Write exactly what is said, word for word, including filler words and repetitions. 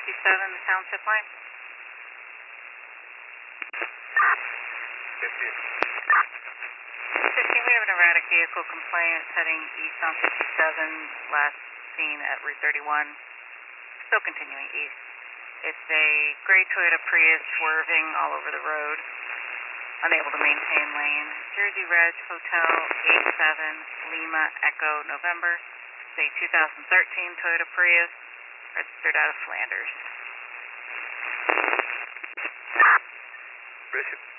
fifty-seven, the township line. fifteen. fifteen, we have an erratic vehicle complaint heading east on fifty-seven, last seen at Route thirty-one, still continuing east. It's a gray Toyota Prius swerving all over the road, unable to maintain lane. Jersey Reg Hotel eight seven Lima Echo November. It's a two thousand thirteen Toyota Prius, registered out of Flanders. Bishop.